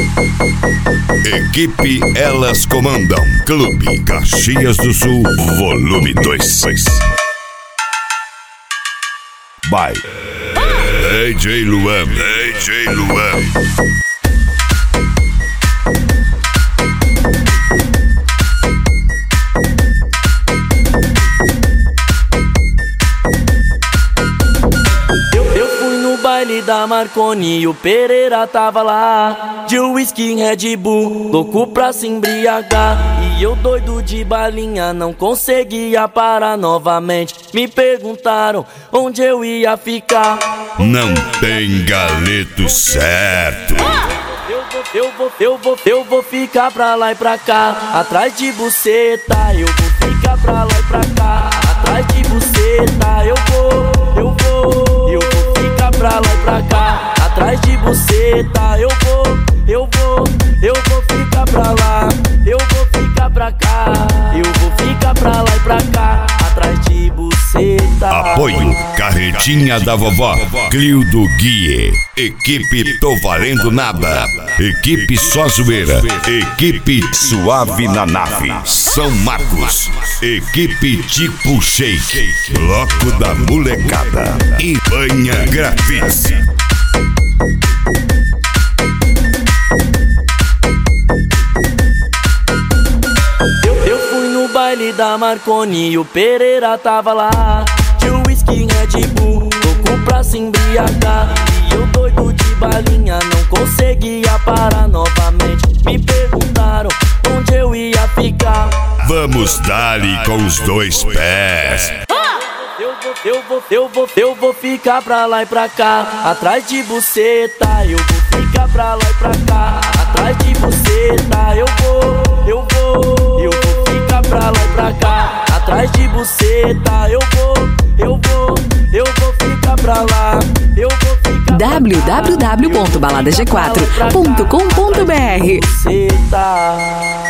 Equipe Elas Comandam. Clube Caxias do Sul, volume 2. By DJ Luan. Baile da Marconi, o Pereira tava lá, de whisky em Red Bull, louco pra se embriagar. E eu doido de balinha, não conseguia parar novamente. Me perguntaram onde eu ia ficar. Não tem galeto certo. Eu vou ficar pra lá e pra cá, atrás de buceta. Eu vou ficar pra lá e pra cá, atrás de buceta. Eu vou ficar pra lá e pra cá, atrás de buceta. Eu vou ficar pra lá, eu vou ficar pra cá, eu vou ficar pra lá e pra cá, atrás de buceta. Apoio Carretinha da Vovó, Clio do Guie. Equipe Tô Valendo Nada. Equipe Só Zoeira. Equipe Suave na Nave. São Marcos. Equipe Tipo Shake. Bloco da Molecada. E Banha Grafite. Eu fui no baile da Marconi, o Pereira tava lá, de whisky em Red Bull, louco pra se embriagar. E eu doido de balinha, não conseguia parar novamente. Me perguntaram onde eu ia ficar. Vamos dar-lhe com os dois pés. Eu vou ficar pra lá e pra cá, atrás de buceta. Eu vou ficar pra lá e pra cá, atrás de buceta. Eu vou ficar pra lá e pra cá, atrás de buceta. Eu vou ficar pra lá, eu vou ficar www.baladag4.com.br. buceta.